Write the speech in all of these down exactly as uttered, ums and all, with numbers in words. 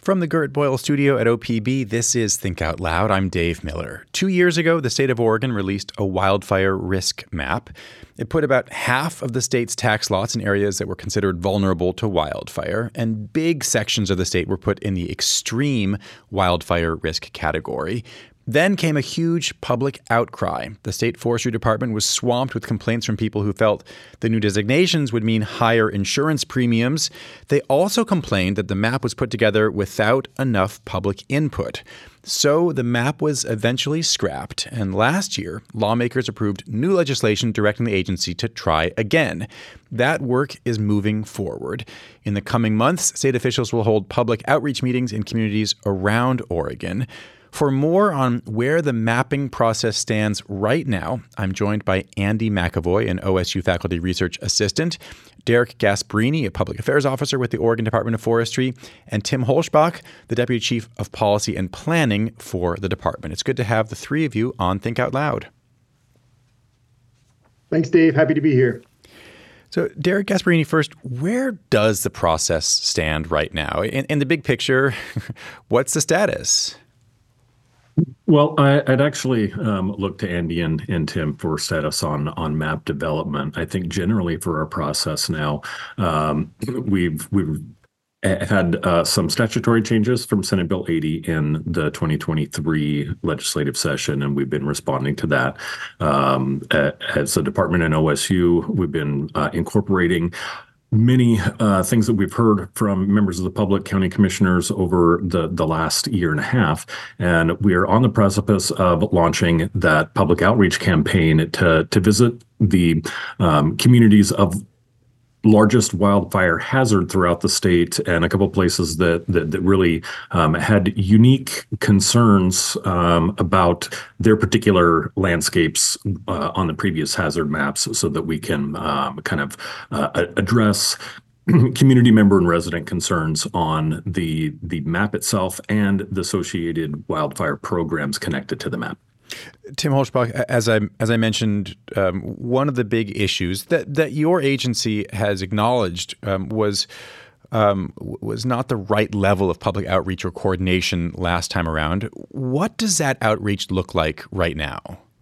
From the Gert Boyle studio at O P B, this is Think Out Loud. I'm Dave Miller. Two years ago, the state of Oregon released a wildfire risk map. It put about half of the state's tax lots in areas that were considered vulnerable to wildfire, and big sections of the state were put in the extreme wildfire risk category. Then came a huge public outcry. The state forestry department was swamped with complaints from people who felt the new designations would mean higher insurance premiums. They also complained that the map was put together without enough public input. So the map was eventually scrapped, and last year, lawmakers approved new legislation directing the agency to try again. That work is moving forward. In the coming months, state officials will hold public outreach meetings in communities around Oregon. For more on where the mapping process stands right now, I'm joined by Andy McAvoy, an O S U faculty research assistant, Derek Gasparini, a public affairs officer with the Oregon Department of Forestry, and Tim Holschbach, the deputy chief of policy and planning for the department. It's good to have the three of you on Think Out Loud. Thanks, Dave. Happy to be here. So, Derek Gasparini, first, where does the process stand right now? In, in the big picture, what's the status? Well, I, I'd actually um, look to Andy and, and Tim for status on on map development. I think generally for our process now, um, we've we've had uh, some statutory changes from Senate Bill eighty in the twenty twenty-three legislative session, and we've been responding to that. Um, as a department in O S U, we've been uh, incorporating many uh, things that we've heard from members of the public, county commissioners over the, the last year and a half. And we are on the precipice of launching that public outreach campaign to, to visit the um, communities of largest wildfire hazard throughout the state, and a couple of places that that, that really um, had unique concerns um, about their particular landscapes uh, on the previous hazard maps, so that we can um, kind of uh, address community member and resident concerns on the the map itself and the associated wildfire programs connected to the map. Tim Holschbach, as I as I mentioned, um, one of the big issues that, that your agency has acknowledged um, was um, was not the right level of public outreach or coordination last time around. What does that outreach look like right now?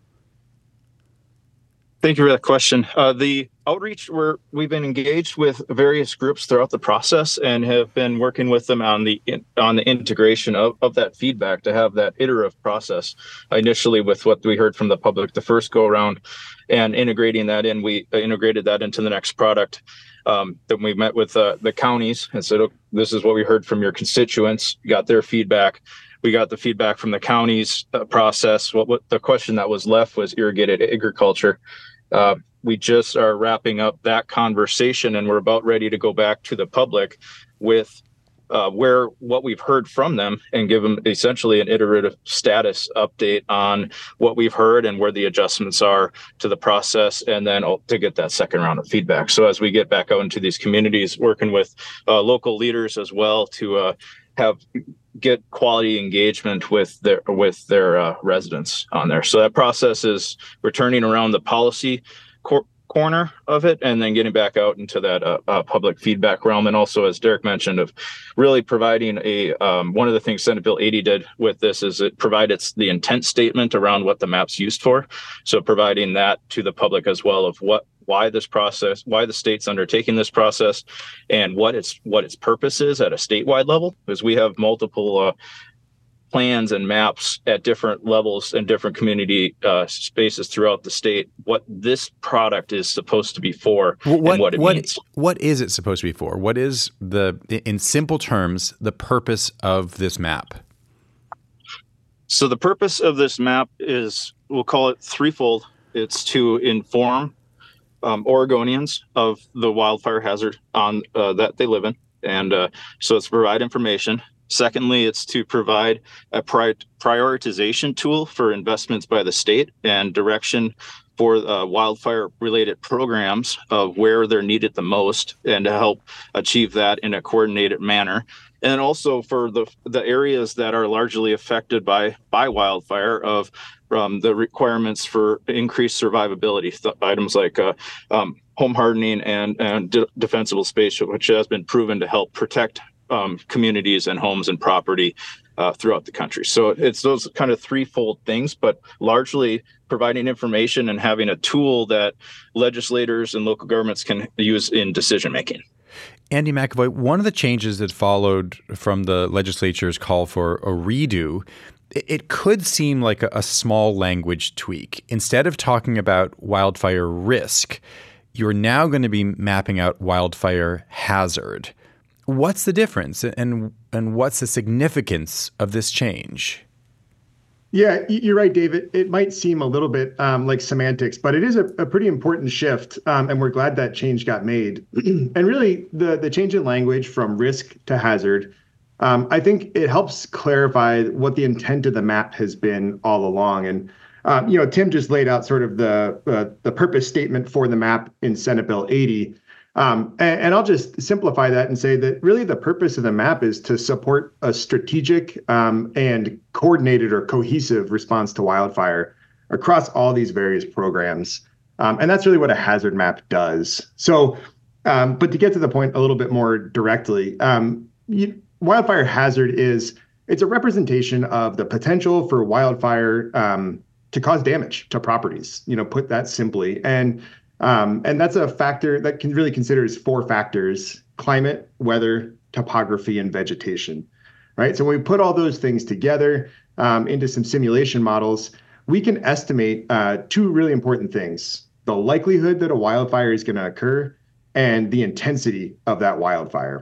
Thank you for that question. Uh, the outreach, we're, we've been engaged with various groups throughout the process and have been working with them on the on the integration of, of that feedback to have that iterative process. Initially, with what we heard from the public the first go around, and integrating that in, we integrated that into the next product. Um, then we met with uh, the counties and said, oh, this is what we heard from your constituents, got their feedback. We got the feedback from the county's uh, process. What, what the question that was left was irrigated agriculture. Uh, we just are wrapping up that conversation, and we're about ready to go back to the public with uh, where what we've heard from them and give them essentially an iterative status update on what we've heard and where the adjustments are to the process, and then to get that second round of feedback. So as we get back out into these communities, working with uh, local leaders as well to uh, have get quality engagement with their with their uh, residents on there. So that process is returning around the policy cor- corner of it, and then getting back out into that uh, uh, public feedback realm. And also, as Derek mentioned, of really providing a um, one of the things Senate Bill eighty did with this is it provided the intent statement around what the map's used for. So providing that to the public as well of what why this process, why the state's undertaking this process, and what its what its purpose is at a statewide level, because we have multiple uh, plans and maps at different levels and different community uh, spaces throughout the state, what this product is supposed to be for what, and what it what, means. What is it supposed to be for? What is the, in simple terms, the purpose of this map? So the purpose of this map is, we'll call it threefold. It's to inform Um, Oregonians of the wildfire hazard on uh, that they live in. And uh, so it's provide information. Secondly, it's to provide a pri- prioritization tool for investments by the state and direction for uh, wildfire related programs of where they're needed the most, and to help achieve that in a coordinated manner. And also for the the areas that are largely affected by by wildfire, of um, the requirements for increased survivability, th- items like uh, um, home hardening and, and de- defensible space, which has been proven to help protect um, communities and homes and property uh, throughout the country. So it's those kind of threefold things, but largely providing information and having a tool that legislators and local governments can use in decision making. Andy McAvoy, one of the changes that followed from the legislature's call for a redo, it could seem like a, a small language tweak. Instead of talking about wildfire risk, you're now going to be mapping out wildfire hazard. What's the difference, and and what's the significance of this change? Yeah, you're right, David. It might seem a little bit um, like semantics, but it is a, a pretty important shift, um, and we're glad that change got made. And really, the the change in language from risk to hazard, um, I think it helps clarify what the intent of the map has been all along. And um, you know, Tim just laid out sort of the uh, the purpose statement for the map in Senate Bill eighty. Um, and, and I'll just simplify that and say that really the purpose of the map is to support a strategic um, and coordinated or cohesive response to wildfire across all these various programs. Um, and that's really what a hazard map does. So, um, but to get to the point a little bit more directly, um, you, wildfire hazard is, it's a representation of the potential for wildfire um, to cause damage to properties, you know, put that simply. And Um, and that's a factor that can really considers four factors: climate, weather, topography, and vegetation, right? So when we put all those things together um, into some simulation models, we can estimate uh, two really important things: the likelihood that a wildfire is going to occur and the intensity of that wildfire.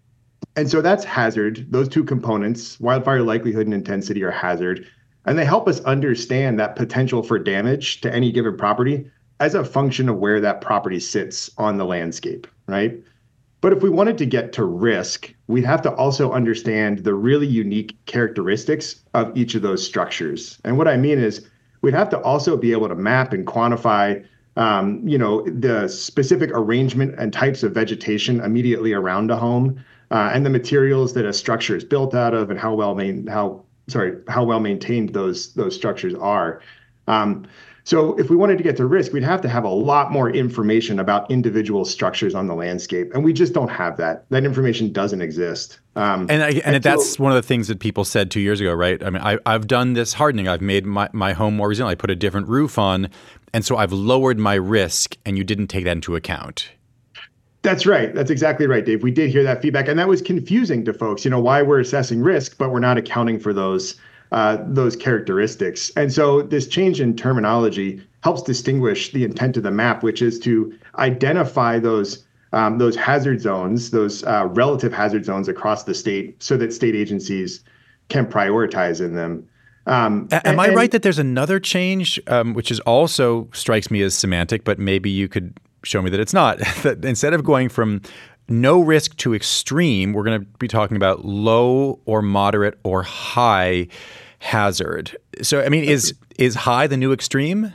And so that's hazard. Those two components, wildfire likelihood and intensity, are hazard. And they help us understand that potential for damage to any given property as a function of where that property sits on the landscape, right? But if we wanted to get to risk, we'd have to also understand the really unique characteristics of each of those structures. And what I mean is we'd have to also be able to map and quantify um, you know, the specific arrangement and types of vegetation immediately around a home, uh, and the materials that a structure is built out of, and how well main, how sorry, how well maintained those those structures are. Um, So if we wanted to get to risk, we'd have to have a lot more information about individual structures on the landscape. And we just don't have that. That information doesn't exist. Um, and I, and, and that's so, one of the things that people said two years ago, right? I mean, I, I've done this hardening. I've made my, my home more resilient. I put a different roof on. And so I've lowered my risk, and you didn't take that into account. That's right. That's exactly right, Dave. We did hear that feedback. And that was confusing to folks, you know, why we're assessing risk, but we're not accounting for those Uh, those characteristics. And so this change in terminology helps distinguish the intent of the map, which is to identify those um, those hazard zones, those uh, relative hazard zones across the state, so that state agencies can prioritize in them. Um, Am and, I right that there's another change, um, which is also strikes me as semantic, but maybe you could show me that it's not? That instead of going from no risk to extreme, we're going to be talking about low or moderate or high hazard. So, I mean, is is high the new extreme?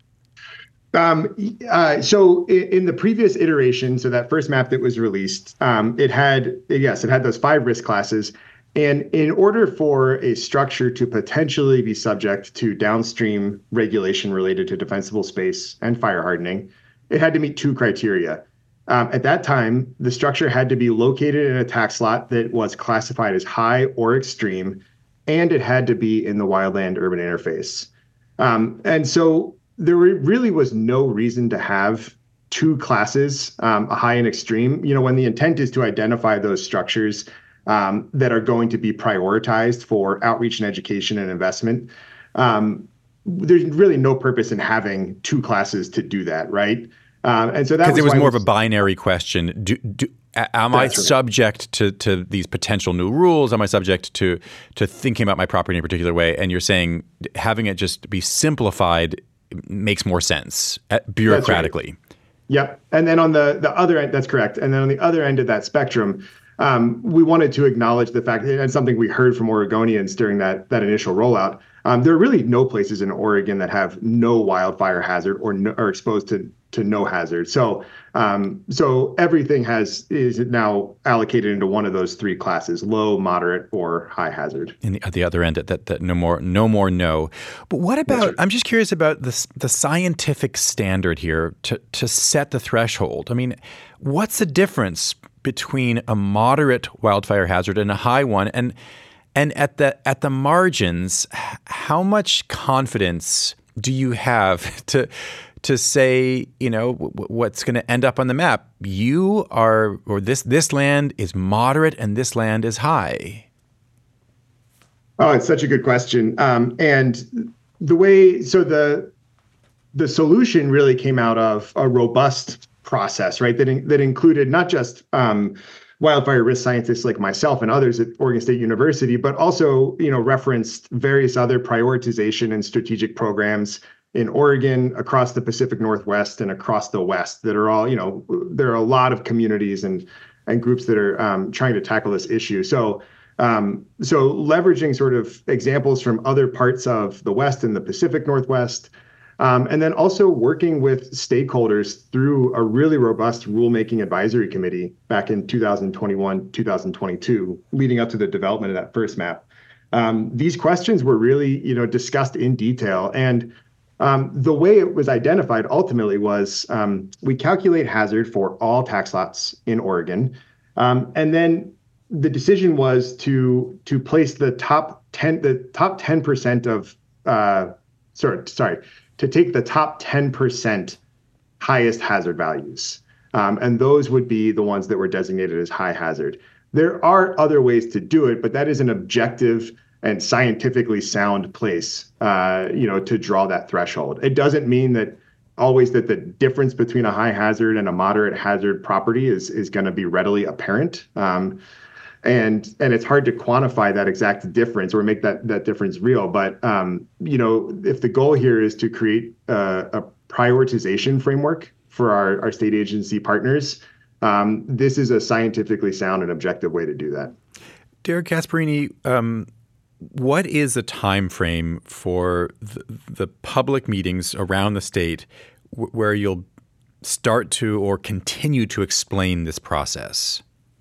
Um, uh, so in, in the previous iteration, so that first map that was released, um, it had, yes, it had those five risk classes. And in order for a structure to potentially be subject to downstream regulation related to defensible space and fire hardening, it had to meet two criteria. Um, at that time, the structure had to be located in a tax lot that was classified as high or extreme, and it had to be in the wildland urban interface. Um, and so there really was no reason to have two classes, um, a high and extreme, you know, when the intent is to identify those structures um, that are going to be prioritized for outreach and education and investment. Um, there's really no purpose in having two classes to do that, right? Um, and so that because it was more was, of a binary question. Do, do, am I right. subject to, to these potential new rules? Am I subject to to thinking about my property in a particular way? And you're saying having it just be simplified makes more sense uh, bureaucratically. Right. Yep. And then on the, the other end, that's correct. And then on the other end of that spectrum, um, we wanted to acknowledge the fact, and something we heard from Oregonians during that that initial rollout, um, there are really no places in Oregon that have no wildfire hazard or no, are exposed to to no hazard. So um, so everything has is now allocated into one of those three classes: low, moderate, or high hazard. And the, at the other end, that that no more, no more, no. But what about? Right. I'm just curious about the the scientific standard here to to set the threshold. I mean, what's the difference between a moderate wildfire hazard and a high one, and and at the at the margins, how much confidence do you have to to say, you know, w- what's going to end up on the map? You are, or this this land is moderate and this land is high. Oh, it's such a good question. Um, and the way, so the the solution really came out of a robust process, right? That in, that included not just um, wildfire risk scientists like myself and others at Oregon State University, but also, you know, referenced various other prioritization and strategic programs in Oregon, across the Pacific Northwest, and across the West that are all, you know, there are a lot of communities and and groups that are um, trying to tackle this issue. So, um, so leveraging sort of examples from other parts of the West and the Pacific Northwest, um, and then also working with stakeholders through a really robust rulemaking advisory committee back in two thousand twenty-one, two thousand twenty-two, leading up to the development of that first map. Um, these questions were really, you know, discussed in detail. And Um, the way it was identified ultimately was um, we calculate hazard for all tax lots in Oregon. Um, and then the decision was to to place the top ten, the top ten percent of, uh, sorry, sorry, to take the top ten percent highest hazard values. Um, and those would be the ones that were designated as high hazard. There are other ways to do it, but that is an objective and scientifically sound place, uh, you know, to draw that threshold. It doesn't mean that always that the difference between a high hazard and a moderate hazard property is is going to be readily apparent, um, and and it's hard to quantify that exact difference or make that that difference real. But um, you know, if the goal here is to create a, a prioritization framework for our our state agency partners, um, this is a scientifically sound and objective way to do that. Derek Gasparini, um, what is the time frame for the, the public meetings around the state w- where you'll start to or continue to explain this process?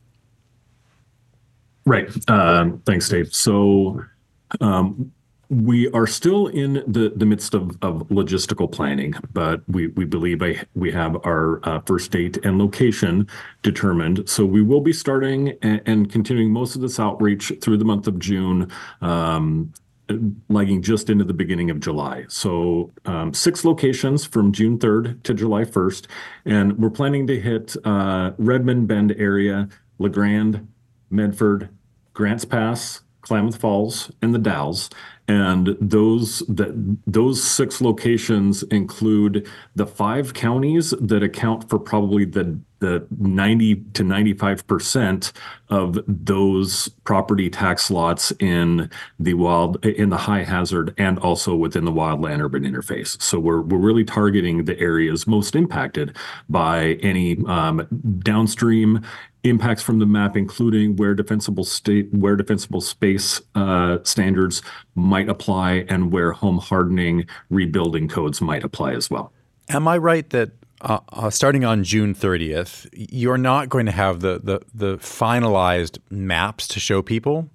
Right. Um, thanks, Dave. So um, we are still in the, the midst of, of logistical planning, but we, we believe I, we have our uh, first date and location determined. So we will be starting and, and continuing most of this outreach through the month of June, um, lagging just into the beginning of July. So um, six locations from June third to July first. And we're planning to hit uh, Redmond Bend area, LeGrand, Medford, Grants Pass, Klamath Falls, and the Dalles. And those that those six locations include the five counties that account for probably the the ninety to ninety-five percent of those property tax lots in the wild in the high hazard and also within the wildland urban interface. So we're we're really targeting the areas most impacted by any um, downstream impacts from the map, including where defensible state, where defensible space uh, standards might apply and where home hardening rebuilding codes might apply as well. Am I right that uh, uh, starting on June thirtieth, you're not going to have the, the, the finalized maps to show people?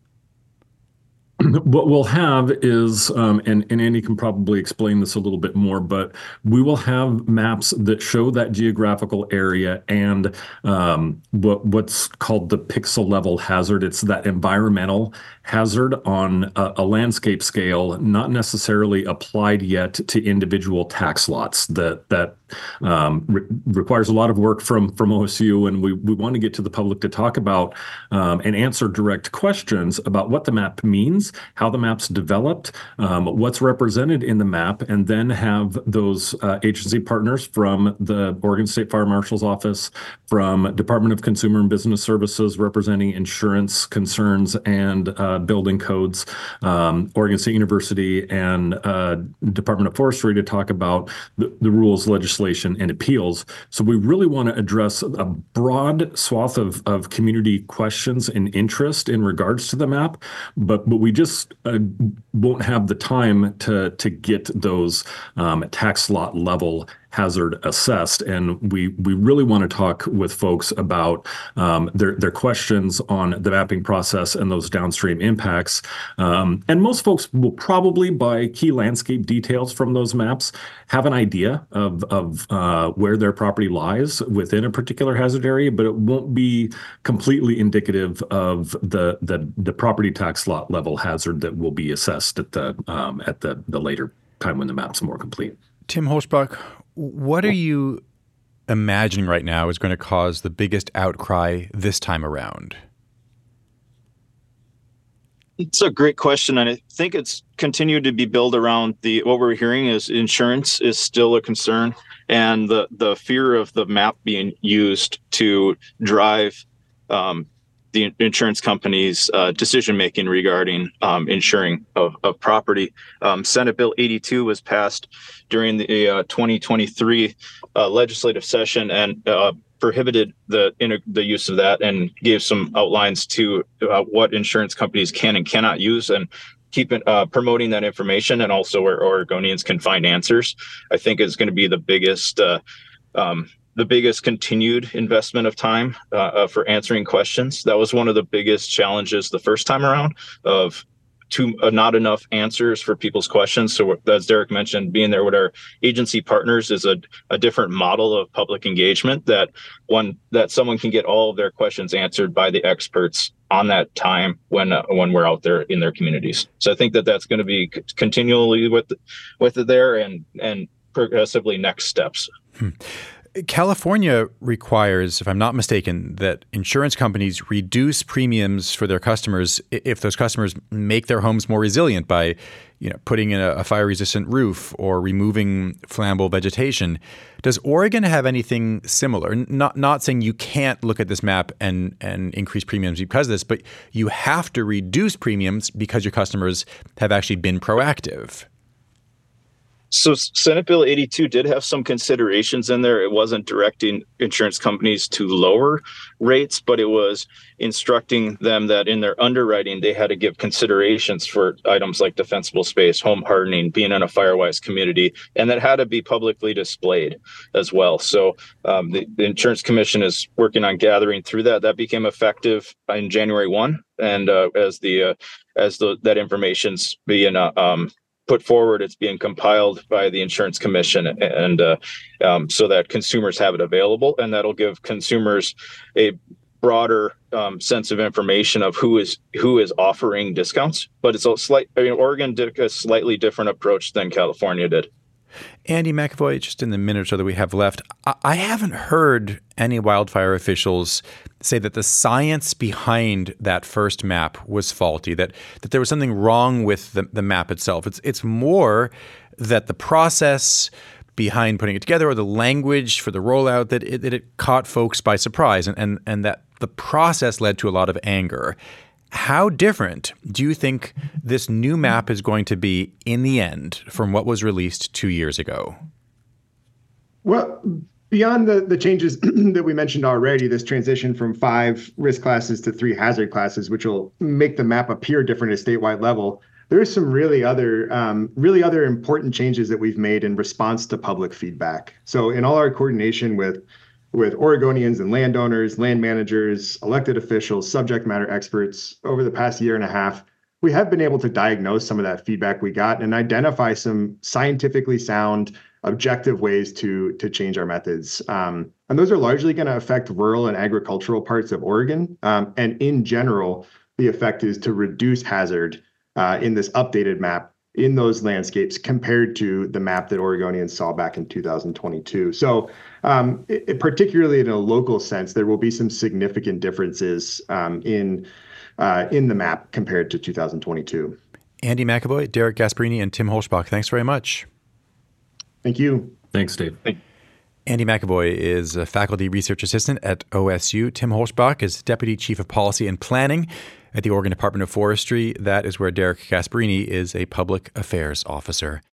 What we'll have is, um, and, and Andy can probably explain this a little bit more, but we will have maps that show that geographical area and um, what what's called the pixel level hazard. It's that environmental hazard on a, a landscape scale, not necessarily applied yet to individual tax lots. That that um, re- requires a lot of work from from O S U, and we we want to get to the public to talk about um, and answer direct questions about what the map means, how the map's developed, um, what's represented in the map, and then have those uh, agency partners from the Oregon State Fire Marshal's Office, from Department of Consumer and Business Services representing insurance concerns and uh, building codes, um, Oregon State University, and uh, Department of Forestry to talk about the, the rules, legislation, and appeals. So we really want to address a broad swath of, of community questions and interest in regards to the map, but but we just uh, won't have the time to to get those um, tax lot level hazard assessed. And we we really want to talk with folks about um, their their questions on the mapping process and those downstream impacts. Um, and most folks will probably, by key landscape details from those maps, have an idea of of uh, where their property lies within a particular hazard area, but it won't be completely indicative of the the, the property tax lot level hazard that will be assessed at the um, at the the later time when the map's more complete. Tim Holzbach, what are you imagining right now is going to cause the biggest outcry this time around? It's a great question, and I think it's continued to be built around the what we're hearing is insurance is still a concern, and the the fear of the map being used to drive um, the insurance company's uh, decision making regarding um, insuring of, of property. Um, Senate Bill eighty-two was passed during the uh, twenty twenty-three uh, legislative session and uh, prohibited the in, the use of that and gave some outlines to uh, what insurance companies can and cannot use, and keep it, uh, promoting that information, and also where Oregonians can find answers. I think is going to be the biggest uh, um, the biggest continued investment of time uh, uh, for answering questions. That was one of the biggest challenges the first time around, of Too, uh, not enough answers for people's questions. So as Derek mentioned, being there with our agency partners is a, a different model of public engagement, that one that someone can get all of their questions answered by the experts on that time when uh, when we're out there in their communities. So I think that that's going to be c- continually with with it there, and and progressively next steps. Hmm. California requires, if I'm not mistaken, that insurance companies reduce premiums for their customers if those customers make their homes more resilient by, you know, putting in a, a fire-resistant roof or removing flammable vegetation. Does Oregon have anything similar? Not not saying you can't look at this map and and increase premiums because of this, but you have to reduce premiums because your customers have actually been proactive. So Senate Bill eighty-two did have some considerations in there. It wasn't directing insurance companies to lower rates, but it was instructing them that in their underwriting, they had to give considerations for items like defensible space, home hardening, being in a fire-wise community, and that had to be publicly displayed as well. So um, the, the Insurance Commission is working on gathering through that. That became effective in January first, and uh, as the uh, as the that information's being uh, um, put forward, it's being compiled by the Insurance Commission, and uh, um, so that consumers have it available, and that'll give consumers a broader um, sense of information of who is who is offering discounts. But it's a slight. I mean, Oregon did a slightly different approach than California did. Andy McAvoy, just in the minute or so that we have left, I haven't heard any wildfire officials say that the science behind that first map was faulty, that that there was something wrong with the, the map itself. It's it's more that the process behind putting it together, or the language for the rollout, that it, that it caught folks by surprise, and, and, and that the process led to a lot of anger. How different do you think this new map is going to be in the end from what was released two years ago? Well, beyond the, the changes that we mentioned already, this transition from five risk classes to three hazard classes, which will make the map appear different at a statewide level, there are some really other um, really other important changes that we've made in response to public feedback. So in all our coordination with with Oregonians and landowners, land managers, elected officials, subject matter experts over the past year and a half, we have been able to diagnose some of that feedback we got and identify some scientifically sound, objective ways to, to change our methods. Um, and those are largely going to affect rural and agricultural parts of Oregon. Um, and in general, the effect is to reduce hazard uh, in this updated map in those landscapes compared to the map that Oregonians saw back in two thousand twenty-two. So um, it, particularly in a local sense, there will be some significant differences um, in uh, in the map compared to two thousand twenty-two. Andy McAvoy, Derek Gasparini, and Tim Holzbach, thanks very much. Thank you. Thanks, Dave. Thank- Andy McAvoy is a faculty research assistant at O S U. Tim Holzbach is Deputy Chief of Policy and Planning at the Oregon Department of Forestry. That is where Derek Gasparini is a public affairs officer.